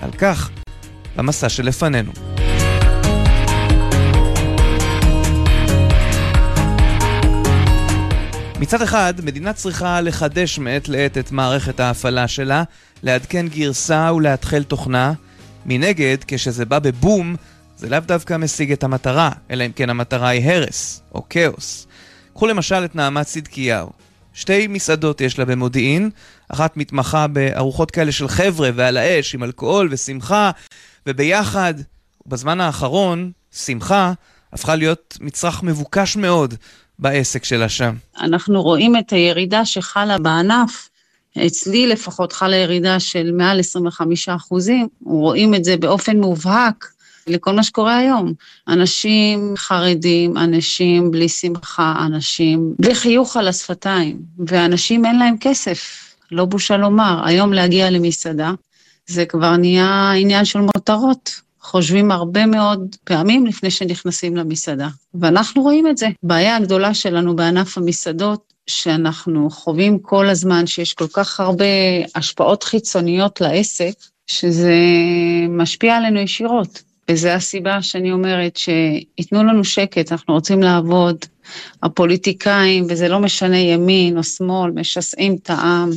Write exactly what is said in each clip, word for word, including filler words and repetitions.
על כך במסע שלפנינו. מצד אחד, מדינה צריכה לחדש מעת לעת את מערכת ההפעלה שלה, לעדכן גרסה ולהתחל תוכנה. מנגד, כשזה בא בבום, זה לאו דווקא משיג את המטרה, אלא אם כן המטרה היא הרס או כאוס. קחו למשל את נעמת צדקיהו. שתי מסעדות יש לה במודיעין, אחת מתמחה בארוחות כאלה של חבר'ה ועל האש עם אלכוהול ושמחה, וביחד, בזמן האחרון, שמחה הפכה להיות מצרך מבוקש מאוד בעסק שלה שם. אנחנו רואים את הירידה שחלה בענף, אצלי לפחות חלה ירידה של מעל עשרים וחמישה אחוזים, רואים את זה באופן מובהק לכל מה שקורה היום. אנשים חרדים, אנשים בלי שמחה, אנשים בלי חיוך על השפתיים, ואנשים אין להם כסף, לא בושה לומר. היום להגיע למסעדה, זה כבר נהיה עניין של מותרות. חושבים הרבה מאוד פעמים לפני שנכנסים למסעדה. ואנחנו רואים את זה. בעיה הגדולה שלנו בענף המסעדות, שאנחנו חווים כל הזמן שיש כל כך הרבה השפעות חיצוניות לעסק, שזה משפיע עלינו ישירות. וזו הסיבה שאני אומרת שיתנו לנו שקט, אנחנו רוצים לעבוד, הפוליטיקאים, וזה לא משנה ימין או שמאל, משסעים את העם,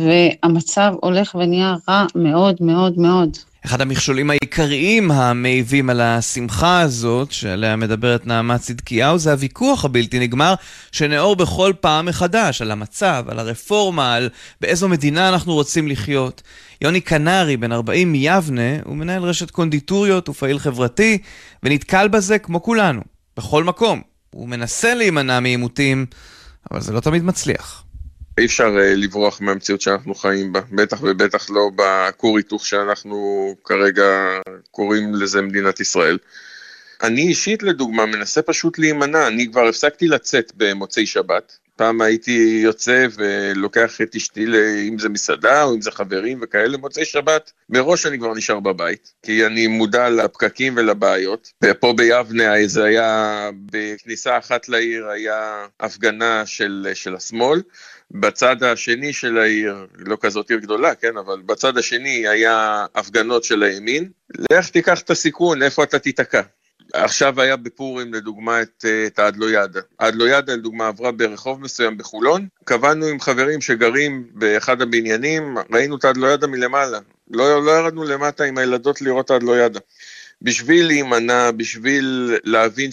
והמצב הולך ונהיה רע מאוד מאוד מאוד. אחד המכשולים העיקריים המעיבים על השמחה הזאת, שעליה מדברת נעמת צדקיהו, זה הוויכוח הבלתי נגמר, שנאור בכל פעם מחדש, על המצב, על הרפורמה, על באיזו מדינה אנחנו רוצים לחיות. יוני קנרי, בן ארבעים מיבנה, הוא מנהל רשת קונדיטוריות ופעיל חברתי, ונתקל בזה כמו כולנו, בכל מקום. הוא מנסה להימנע מעימותים, אבל זה לא תמיד מצליח. אי אפשר לברוח מהמציאות שאנחנו חיים בה, בטח ובטח לא בכור היתוך שאנחנו כרגע קוראים לזה מדינת ישראל. אני אישית לדוגמה מנסה פשוט להימנע, אני כבר הפסקתי לצאת במוצאי שבת, פעם הייתי יוצא ולוקח את אשתי, אם זה מסעדה או אם זה חברים וכאלה, מוצאי שבת, מראש אני כבר נשאר בבית, כי אני מודע לפקקים ולבעיות, ופה ביבנה זה היה, בכניסה אחת לעיר היה הפגנה של, של השמאל, בצד השני של העיר, לא כזאת עיר גדולה, כן, אבל בצד השני היה הפגנות של הימין, לך תיקח את הסיכון, איפה אתה תיתקע. עכשיו היה בפורים לדוגמה את, את האדלוידה. האדלוידה לדוגמה עברה ברחוב מסוים בחולון, קבענו עם חברים שגרים באחד הבניינים, ראינו את האדלוידה מלמעלה, לא, לא ירדנו למטה עם הילדות לראות האדלוידה. בשביל להימנע, בשביל להבין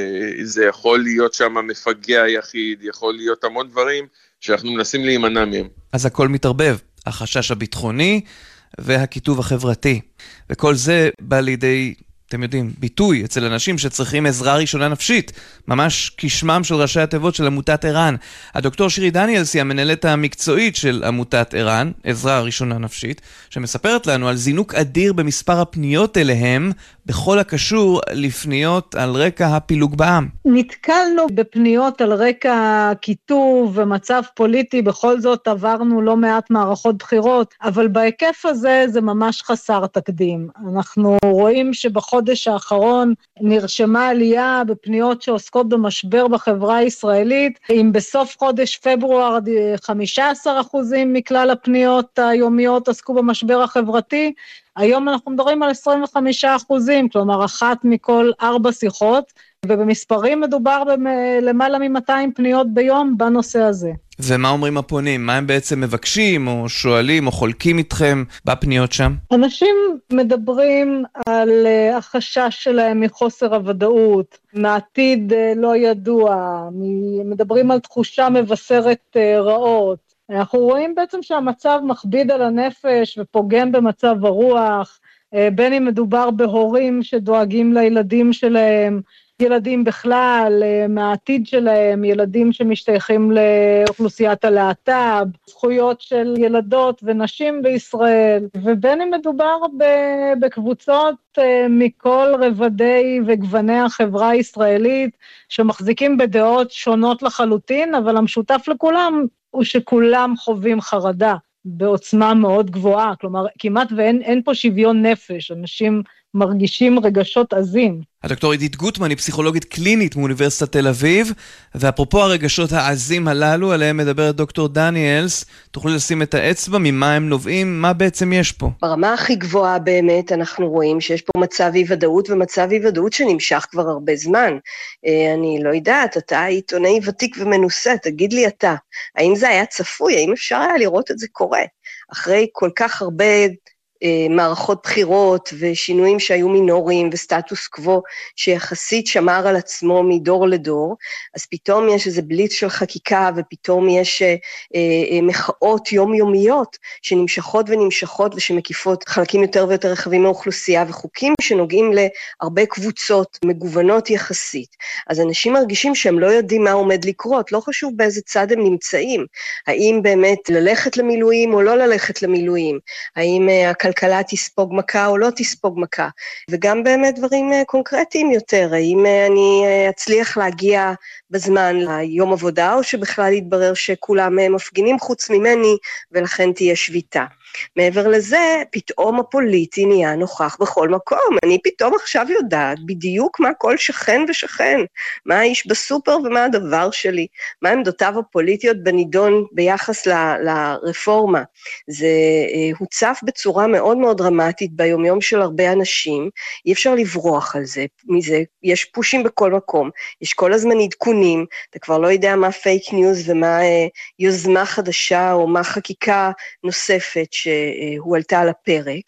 שזה יכול להיות שם מפגע יחיד, יכול להיות המון דברים שאנחנו מנסים להימנע מהם. אז הכל מתערבב, החשש הביטחוני והכיתוב החברתי. וכל זה בא לידי, אתם יודעים, ביטוי אצל אנשים שצריכים עזרה ראשונה נפשית, ממש כשמם של ראשי התיבות של עמותת ערן. הדוקטור שירי דניאלס היא המנהלת המקצועית של עמותת ערן, עזרה ראשונה נפשית, שמספרת לנו על זינוק אדיר במספר הפניות אליהם, בכל הקשור לפניות על רקע הפילוג בעם. נתקלנו בפניות על רקע כיתוב ומצב פוליטי, בכל זאת עברנו לא מעט מערכות בחירות, אבל בהיקף הזה זה ממש חסר תקדים. אנחנו רואים שבחודש האחרון נרשמה עלייה בפניות שעוסקות במשבר בחברה הישראלית, אם בסוף חודש פברואר חמישה עשר אחוזים מכלל הפניות היומיות עסקו במשבר החברתי, היום אנחנו מדברים על עשרים וחמישה אחוזים, כלומר אחת מכל ארבע שיחות, ובמספרים מדובר למעלה מ-מאתיים פניות ביום בנושא הזה. ומה אומרים הפונים? מה הם בעצם מבקשים או שואלים או חולקים איתכם בפניות שם? אנשים מדברים על החשש שלהם מחוסר הוודאות, מעתיד לא ידוע, מדברים על תחושה מבשרת רעות. אנחנו רואים בעצם שהמצב מכביד על הנפש ופוגם במצב הרוח, בין אם מדובר בהורים שדואגים לילדים שלהם, ילדים בכלל, מהעתיד שלהם, ילדים שמשתייכים לאוכלוסיית הלהט"ב, זכויות של ילדות ונשים בישראל, ובין אם מדובר בקבוצות מכל רבדי וגווני החברה הישראלית, שמחזיקים בדעות שונות לחלוטין, אבל המשותף לכולם הוא שכולם חווים חרדה בעוצמה מאוד גבוהה, כלומר כמעט ואין אין פה שוויון נפש, אנשים מרגישים רגשות עזים. הדוקטור עידית גוטמן היא פסיכולוגית קלינית מאוניברסיטת תל אביב, ואפרופו הרגשות העזים הללו, עליהם מדברת דוקטור דניאלס, תוכלו לשים את האצבע, ממה הם נובעים, מה בעצם יש פה? ברמה הכי גבוהה באמת אנחנו רואים שיש פה מצב אי ודאות, ומצב אי ודאות שנמשך כבר הרבה זמן. אני לא יודעת, אתה עיתונאי ותיק ומנוסה, תגיד לי אתה, האם זה היה צפוי, האם אפשר היה לראות את זה קורה? אחרי כל כך הרבה מערכות בחירות ושינויים שהיו מינוריים וסטטוס קוו שיחסית שמר על עצמו מדור לדור, אז פתאום יש איזה בליץ של חקיקה ופתאום יש אה, אה, מחאות יומיומיות שנמשכות ונמשכות ושמקיפות חלקים יותר ויותר רחבים מהאוכלוסייה וחוקים שנוגעים להרבה קבוצות מגוונות יחסית. אז אנשים מרגישים שהם לא יודעים מה עומד לקרות, לא חשוב באיזה צד הם נמצאים, האם באמת ללכת למילואים או לא ללכת למילואים, האם הכלכלה כלכלה תספוג מכה או לא תספוג מכה, וגם באמת דברים קונקרטיים יותר, האם אני אצליח להגיע בזמן ליום עבודה, או שבכלל יתברר שכולם מפגינים חוץ ממני, ולכן תהיה שביתה. מעבר לזה, פתאום הפוליטי נהיה נוכח בכל מקום, אני פתאום עכשיו יודעת בדיוק מה כל שכן ושכן, מה האיש בסופר ומה הדבר שלי, מה עמדותיו הפוליטיות בנידון ביחס ל- לרפורמה, זה אה, הוצף בצורה מאוד מאוד דרמטית ביומיום של הרבה אנשים, אי אפשר לברוח על זה, מזה יש פושים בכל מקום, יש כל הזמן עדכונים, אתה כבר לא יודע מה פייק ניוז ומה אה, יוזמה חדשה או מה חקיקה נוספת, שהועלתה על הפרק,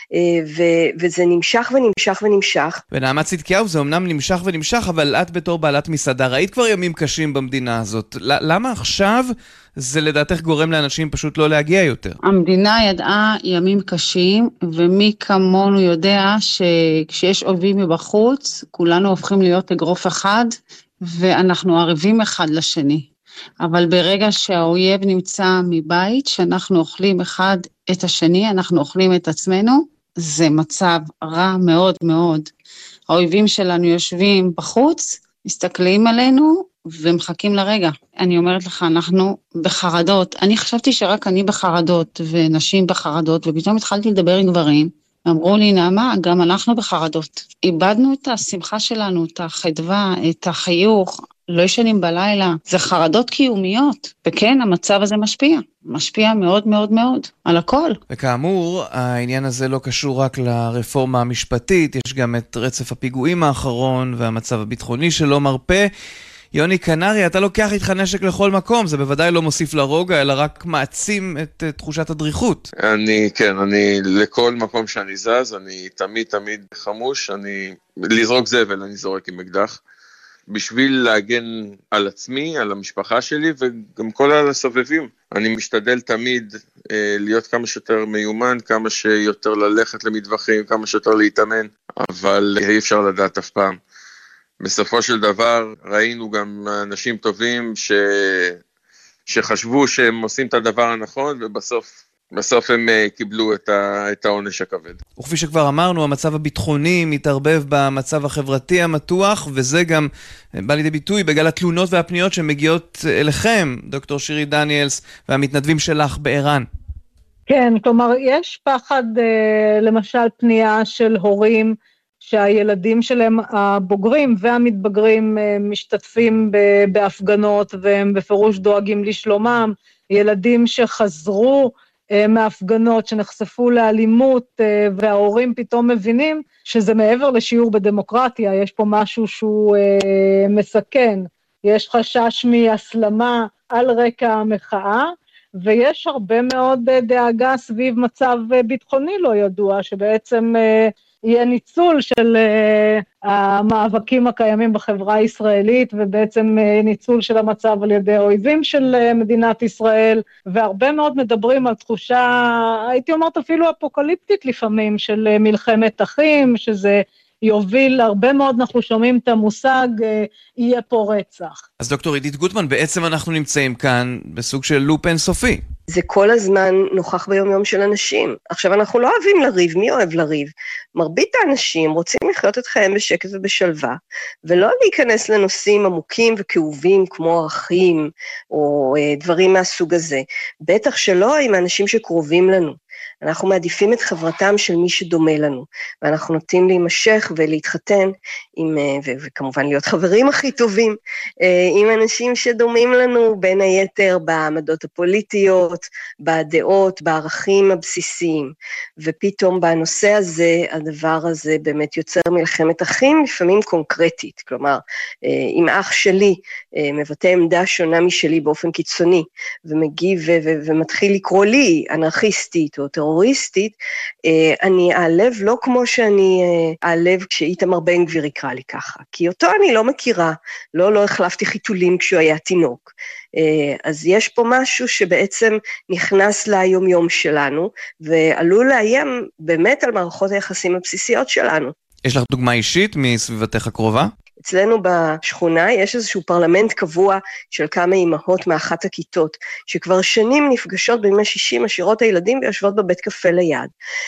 ו- וזה נמשך ונמשך ונמשך. ונעמת צדקיהו זה אמנם נמשך ונמשך, אבל את בתור בעלת מסעדה, ראית כבר ימים קשים במדינה הזאת. למה עכשיו זה לדעתך גורם לאנשים פשוט לא להגיע יותר? המדינה ידעה ימים קשים, ומי כמונו יודע שכשיש אויבים מבחוץ, כולנו הופכים להיות אגרוף אחד, ואנחנו ערבים אחד לשני. אבל ברגע שהאויב נמצא מבית, שאנחנו אוכלים אחד את השני, אנחנו אוכלים את עצמנו, זה מצב רע מאוד מאוד. האויבים שלנו יושבים בחוץ, מסתכלים עלינו ומחכים לרגע. אני אומרת לך, אנחנו בחרדות. אני חשבתי שרק אני בחרדות ונשים בחרדות, ופתאום התחלתי לדבר עם גברים, אמרו לי, נעמה, גם אנחנו בחרדות. איבדנו את השמחה שלנו, את החדווה, את החיוך, לא ישנים בלילה, זה חרדות קיומיות, וכן, המצב הזה משפיע, משפיע מאוד מאוד מאוד, על הכל. וכאמור, העניין הזה לא קשור רק לרפורמה המשפטית, יש גם את רצף הפיגועים האחרון, והמצב הביטחוני שלא מרפא. יוני קנרי, אתה לוקח איתך נשק לכל מקום, זה בוודאי לא מוסיף לרוגע, אלא רק מעצים את תחושת הדריכות. אני, כן, אני, לכל מקום שאני זז, אני תמיד תמיד חמוש, אני, לזרוק זבל, אני זורק עם אקדח. בשביל להגן על עצמי, על המשפחה שלי, וגם כל הסובבים. אני משתדל תמיד אה, להיות כמה שיותר מיומן, כמה שיותר ללכת למטווחים, כמה שיותר להתאמן, אבל אי אפשר לדעת אף פעם. בסופו של דבר, ראינו גם אנשים טובים ש... שחשבו שהם עושים את הדבר הנכון, ובסוף... בסוף הם קיבלו את, ה, את העונש הכבד. וכפי שכבר אמרנו, המצב הביטחוני מתערבב במצב החברתי המתוח, וזה גם בא לידי ביטוי בגל התלונות והפניות שמגיעות אליכם, דוקטור שירי דניאלס, והמתנדבים שלך באיראן. כן, כלומר, יש פחד, למשל, פנייה של הורים, שהילדים שלהם, הבוגרים והמתבגרים, משתתפים בהפגנות, והם בפירוש דואגים לשלומם, ילדים שחזרו, מהפגנות שנחשפו לאלימות, וההורים פתאום מבינים שזה מעבר לשיעור בדמוקרטיה, יש פה משהו שהוא מסכן, יש חשש מהסלמה על רקע המחאה, ויש הרבה מאוד דאגה סביב מצב ביטחוני לא ידוע, שבעצם יהיה ניצול של uh, המאבקים הקיימים בחברה הישראלית, ובעצם uh, ניצול של המצב על ידי האויבים של uh, מדינת ישראל, והרבה מאוד מדברים על תחושה, הייתי אומרת אפילו אפוקליפטית לפעמים, של uh, מלחמת אחים, שזה יוביל, הרבה מאוד אנחנו שומעים את המושג, uh, יהיה פה רצח. אז דוקטור עידית גוטמן, בעצם אנחנו נמצאים כאן בסוג של לופ אינסופי. זה כל הזמן נוכח ביום יום של אנשים. עכשיו, אנחנו לא אוהבים לריב, מי אוהב לריב? מרבית האנשים רוצים לחיות את חייהם בשקט ובשלווה, ולא להיכנס לנושאים עמוקים וכאובים כמו ערכים, או אה, דברים מהסוג הזה. בטח שלא עם האנשים שקרובים לנו. אנחנו מעדיפים את חברתם של מי שדומה לנו, ואנחנו נוטים להימשך ולהתחתן, עם, ו- וכמובן להיות חברים הכי טובים, עם אנשים שדומים לנו, בין היתר בעמדות הפוליטיות, בדעות, בערכים הבסיסיים, ופתאום בנושא הזה, הדבר הזה באמת יוצר מלחמת אחים, לפעמים קונקרטית, כלומר, אם אח שלי מבטא עמדה שונה משלי באופן קיצוני, ומגיב ו- ו- ומתחיל לקרוא לי אנרכיסטית או טרוריסטית, אני אעלב לא כמו שאני אעלב כשאיתמר בן גביר יקרא לי ככה, כי אותו אני לא מכירה, לא, לא החלפתי חיתולים כשהוא היה תינוק. אז יש פה משהו שבעצם נכנס ליום יום שלנו, ועלול לאיים באמת על מערכות היחסים הבסיסיות שלנו. יש לך דוגמה אישית מסביבתך הקרובה? אצלנו בשכונה יש איזשהו פרלמנט קבוע של כמה אימהות מאחת הכיתות, שכבר שנים נפגשות בימי שישי, משאירות הילדים ויושבות בבית קפה ליד.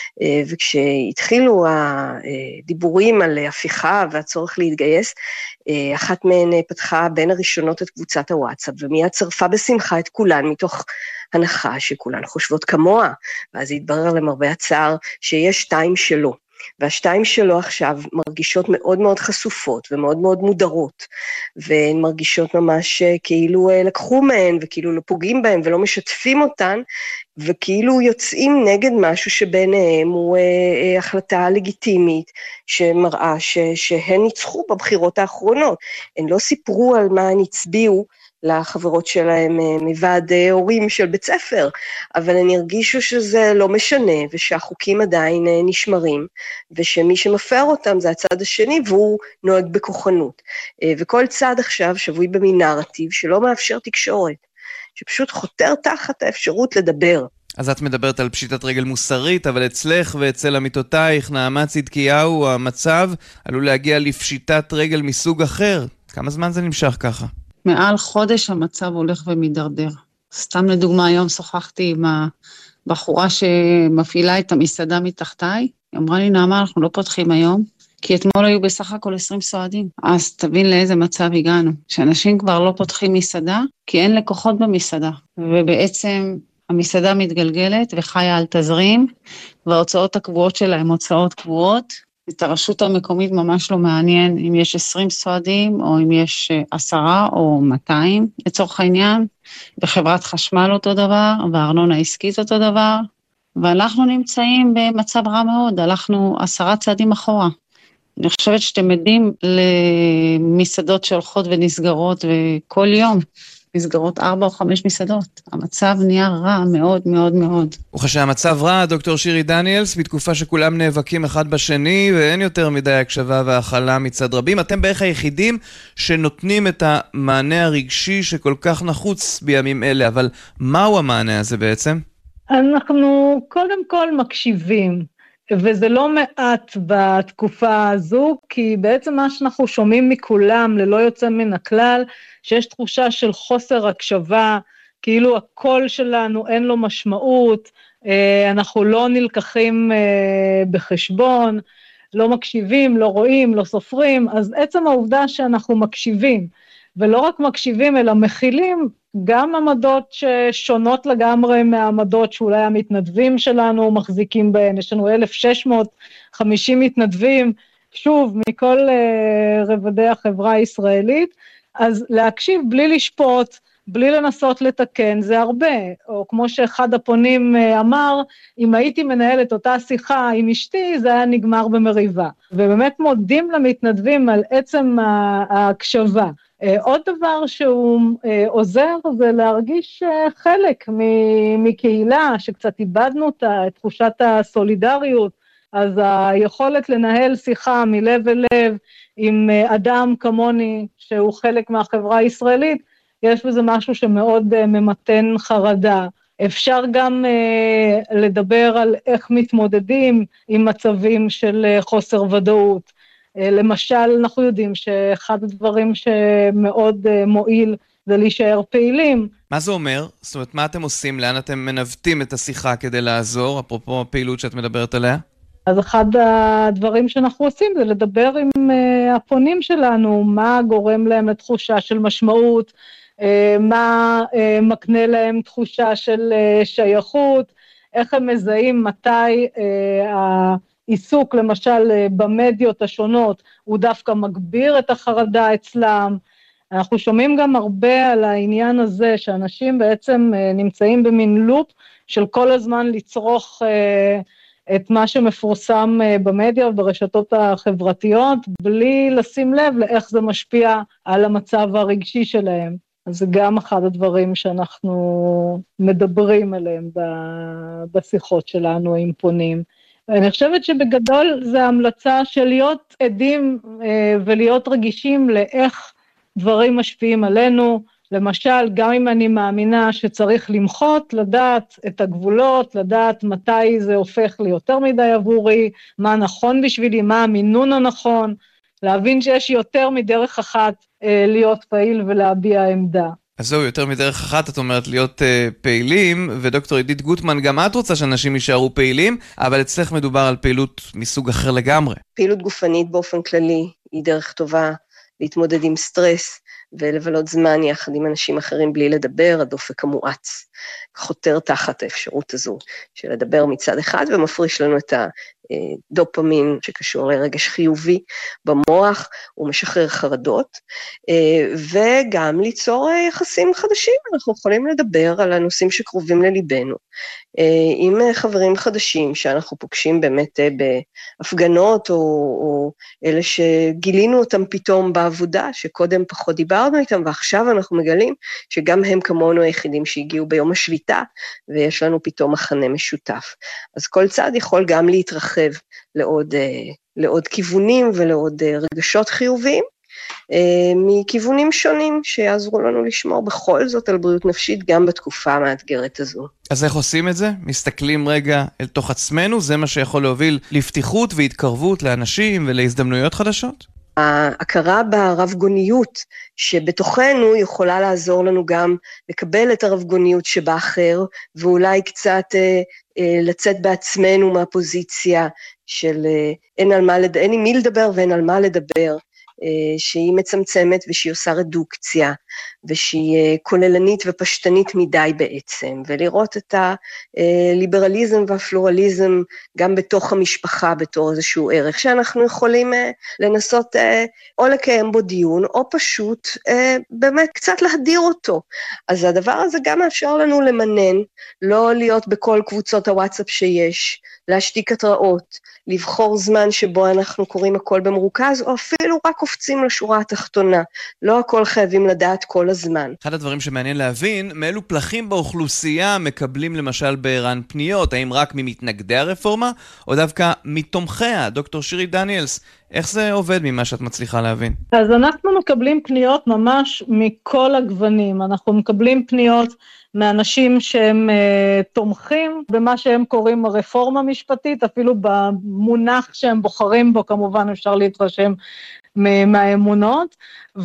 וכשהתחילו הדיבורים על הפיכה והצורך להתגייס, אחת מהן פתחה בין הראשונות את קבוצת הוואטסאפ, ומיד צרפה בשמחה את כולן מתוך הנחה שכולן חושבות כמוה, ואז התברר למרבה הצער שיש שתיים שלו. והשתיים שלו עכשיו מרגישות מאוד מאוד חשופות ומאוד מאוד מודרות, והן מרגישות ממש כאילו לקחו מהן וכאילו לא פוגעים בהן ולא משתפים אותן, וכאילו יוצאים נגד משהו שביניהם הוא אה, החלטה לגיטימית שמראה ש, שהן ניצחו בבחירות האחרונות. הן לא סיפרו על מה הן הצביעו לחברות שלהם מוועד הורים של בית ספר, אבל הם הרגישו שזה לא משנה, ושהחוקים עדיין נשמרים, ושמי שמפר אותם זה הצד השני, והוא נוהג בכוחנות. וכל צד עכשיו שבוי במין נרטיב שלא מאפשר תקשורת, שפשוט חותר תחת האפשרות לדבר. אז את מדברת על פשיטת רגל מוסרית, אבל אצלך ואצל עמיתותייך, נעמה צדקיהו, המצב עלול להגיע לפשיטת רגל מסוג אחר. כמה זמן זה נמשך ככה? מעל חודש המצב הולך ומדרדר. סתם לדוגמה, היום שוחחתי עם הבחורה שמפעילה את המסעדה מתחתיי, היא אמרה לי, נעמה, אנחנו לא פותחים היום, כי אתמול היו בסך הכל עשרים סועדים. אז תבין לאיזה מצב הגענו, שאנשים כבר לא פותחים מסעדה, כי אין לקוחות במסעדה, ובעצם המסעדה מתגלגלת וחיה על תזרים, וההוצאות הקבועות שלה הן הוצאות קבועות, את הרשות המקומית ממש לא מעניין אם יש עשרים סועדים, או אם יש עשרה או מאתיים, לצורך העניין, בחברת חשמל אותו דבר, והארנונה עסקית אותו דבר, ואנחנו נמצאים במצב רע מאוד, הלכנו עשרה צעדים אחורה. אני חושבת שאתם עדים למסעדות שהולכות ונסגרות, וכל יום נסגרות ארבע או חמש מסעדות. המצב נהיה רע מאוד מאוד מאוד. וכשהמצב רע, דוקטור שירי דניאלס, בתקופה שכולם נאבקים אחד בשני, ואין יותר מדי הקשבה והאכלה מצד רבים, אתם בערך היחידים שנותנים את המענה הרגשי שכל כך נחוץ בימים אלה, אבל מהו המענה הזה בעצם? אנחנו קודם כל מקשיבים. וזה לא מעט בתקופה הזו, כי בעצם מה שאנחנו שומעים מכולם, ללא יוצא מן הכלל, שיש תחושה של חוסר הקשבה, כאילו הקול שלנו אין לו משמעות, אנחנו לא נלקחים בחשבון, לא מקשיבים, לא רואים, לא סופרים, אז עצם העובדה שאנחנו מקשיבים, ולא רק מקשיבים אלא מכילים, גם עמדות ששונות לגמרי מהעמדות שאולי המתנדבים שלנו מחזיקים בהן, יש לנו אלף שש מאות וחמישים מתנדבים, שוב, מכל uh, רבדי החברה הישראלית, אז להקשיב בלי לשפוט, בלי לנסות לתקן, זה הרבה, או כמו שאחד הפונים uh, אמר, אם הייתי מנהלת אותה שיחה עם אשתי, זה היה נגמר במריבה, ובאמת מודים למתנדבים על עצם ההקשבה. עוד דבר שהוא עוזר זה להרגיש חלק מקהילה, שקצת איבדנו את תחושת הסולידריות, אז היכולת לנהל שיחה מלב אל לב עם אדם כמוני שהוא חלק מהחברה הישראלית, יש בזה משהו שמאוד ממתן חרדה. אפשר גם uh, לדבר על איך מתמודדים עם מצבים של uh, חוסר ודאות. Uh, למשל, אנחנו יודעים שאחד הדברים שמאוד uh, מועיל זה להישאר פעילים. מה זה אומר? זאת אומרת, מה אתם עושים? לאן אתם מנווטים את השיחה כדי לעזור, אפרופו הפעילות שאת מדברת עליה? אז אחד הדברים שאנחנו עושים זה לדבר עם uh, הפונים שלנו, מה גורם להם לתחושה של משמעות, מה מקנה להם תחושה של שייכות, איך הם מזהים מתי אה, העיסוק למשל אה, במדיות השונות הוא דווקא מגביר את החרדה אצלם. אנחנו שומעים גם הרבה על העניין הזה שאנשים בעצם אה, נמצאים במין לופ של כל הזמן לצרוך אה, את מה שמפורסם אה, במדיה וברשתות החברתיות, בלי לשים לב לאיך זה משפיע על המצב הרגשי שלהם. אז זה גם אחד הדברים שאנחנו מדברים עליהם בשיחות שלנו עם פונים. אני חושבת שבגדול זה המלצה של להיות עדים ולהיות רגישים לאיך דברים משפיעים עלינו. למשל, גם אם אני מאמינה שצריך למחות, לדעת את הגבולות, לדעת מתי זה הופך ליותר מדי עבורי, מה נכון בשבילי, מה המינון הנכון, להבין שיש יותר מדרך אחת אה, להיות פעיל ולהביע עמדה. אז זהו, יותר מדרך אחת, את אומרת להיות אה, פעילים, ודוקטור עידית גוטמן, גם את רוצה שאנשים יישארו פעילים, אבל אצלך מדובר על פעילות מסוג אחר לגמרי. פעילות גופנית באופן כללי היא דרך טובה להתמודד עם סטרס, ולבלות זמן יחד עם אנשים אחרים בלי לדבר, הדופק המואץ, חותר תחת האפשרות הזו של לדבר מצד אחד, ומפריש לנו את הדופמין שקשור לרגש חיובי במוח, הוא משחרר חרדות, וגם ליצור יחסים חדשים, אנחנו יכולים לדבר על הנושאים שקרובים לליבנו, עם חברים חדשים שאנחנו פוגשים באמת בהפגנות, או, או אלה שגילינו אותם פתאום בעבודה, שקודם פחות דיברנו איתם, ועכשיו אנחנו מגלים שגם הם כמונו היחידים שהגיעו ביום השביתה, ויש לנו פתאום מחנה משותף. אז כל צד יכול גם להתרחב לעוד, לעוד כיוונים ולעוד רגשות חיוביים, מכיוונים שונים שיעזרו לנו לשמור בכל זאת על בריאות נפשית גם בתקופה המאתגרת הזו. אז איך עושים את זה? מסתכלים רגע אל תוך עצמנו, זה מה שיכול להוביל לפתיחות והתקרבות לאנשים ולהזדמנויות חדשות? ההכרה ברבגוניות שבתוכנו יכולה לעזור לנו גם לקבל את הרבגוניות שבאחר, ואולי קצת אה, אה, לצאת בעצמנו מהפוזיציה של אה, אין, על מה לד... אין עם מי לדבר ואין על מה לדבר, שהיא מצמצמת ושהיא עושה רדוקציה, ושהיא כוללנית ופשטנית מדי בעצם, ולראות את הליברליזם והפלורליזם גם בתוך המשפחה, בתור איזשהו ערך, שאנחנו יכולים לנסות או לקיים בו דיון, או פשוט באמת קצת להדיר אותו. אז הדבר הזה גם מאפשר לנו למנן, לא להיות בכל קבוצות הוואטסאפ שיש, להשתיק התראות, לבחור זמן שבו אנחנו קוראים הכל במרוכז, או אפילו רק קופצים לשורה התחתונה. לא הכל חייבים לדעת כל הזמן. אחד הדברים שמעניין להבין, מאלו פלחים באוכלוסייה מקבלים למשל בערן פניות, האם רק ממתנגדי הרפורמה, או דווקא מתומכיה? דוקטור שירי דניאלס, איך זה עובד ממה שאת מצליחה להבין? אז אנחנו מקבלים פניות ממש מכל הגוונים, אנחנו מקבלים פניות מאנשים שהם uh, תומכים במה שהם קוראים הרפורמה משפטית, אפילו במונח שהם בוחרים בו, כמובן אפשר להתרשם מהאמונות,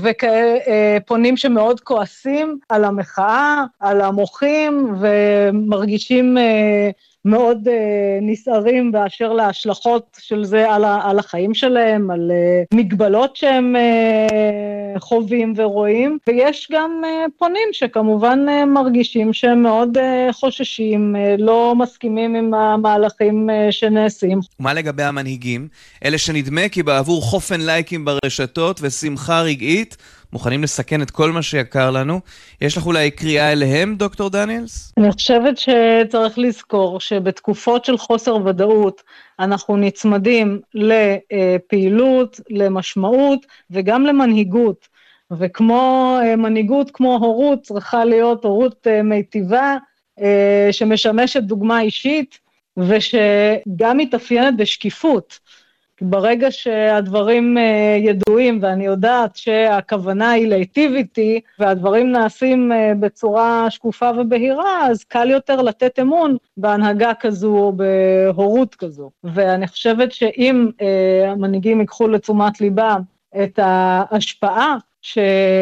ופונים שמאוד כועסים על המחאה, על המוחים, ומרגישים מאוד נסערים באשר להשלכות של זה על, על החיים שלהם, על מגבלות שהם חווים ורואים, ויש גם פונים שכמובן מרגישים שהם מאוד חוששים, לא מסכימים עם המהלכים שנעשים. ומה לגבי המנהיגים? אלה שנדמה כי בעבור חופן לייקים ברשתות ושמחה רגעית, מוכנים לסכן את כל מה שיקר לנו. יש לך אולי קריאה אליהם, דוקטור דניאלס? אני חושבת שצריך לזכור שבתקופות של חוסר ודאות, אנחנו נצמדים לפעילות, למשמעות וגם למנהיגות. וכמו מנהיגות, כמו הורות, צריכה להיות הורות מיטיבה, שמשמשת דוגמה אישית, ושגם מתאפיינת בשקיפות. ברגע שהדברים ידועים, ואני יודעת שהכוונה היא להיטיב איתי, והדברים נעשים בצורה שקופה ובהירה, אז קל יותר לתת אמון בהנהגה כזו או בהורות כזו. ואני חושבת שאם המנהיגים ייקחו לתשומת ליבם את ההשפעה ש...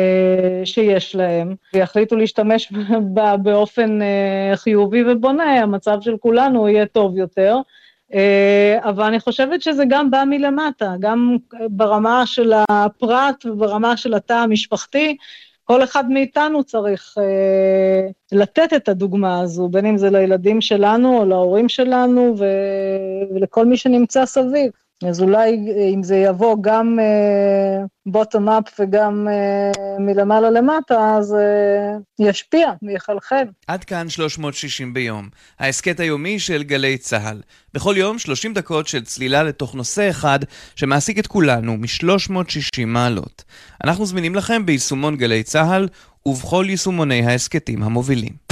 שיש להם, ויחליטו להשתמש בה באופן חיובי ובונה, המצב של כולנו יהיה טוב יותר, אבל אני חושבת שזה גם בא מלמטה, גם ברמה של הפרט וברמה של התא המשפחתי, כל אחד מאיתנו צריך אה, לתת את הדוגמה הזו, בין אם זה לילדים שלנו או להורים שלנו ו... ולכל מי שנמצא סביב. אז אולי אם זה יבוא גם בוטום אפ וגם uh, מלמעלה למטה, אז uh, ישפיע ויחלחל. עד כאן שלוש מאות שישים ביום, ההסקט היומי של גלי צהל. בכל יום שלושים דקות של צלילה לתוך נושא אחד שמעסיק את כולנו מ-שלוש מאות ושישים מעלות. אנחנו זמינים לכם ביישומון גלי צהל ובכל יישומוני ההסקטים המובילים.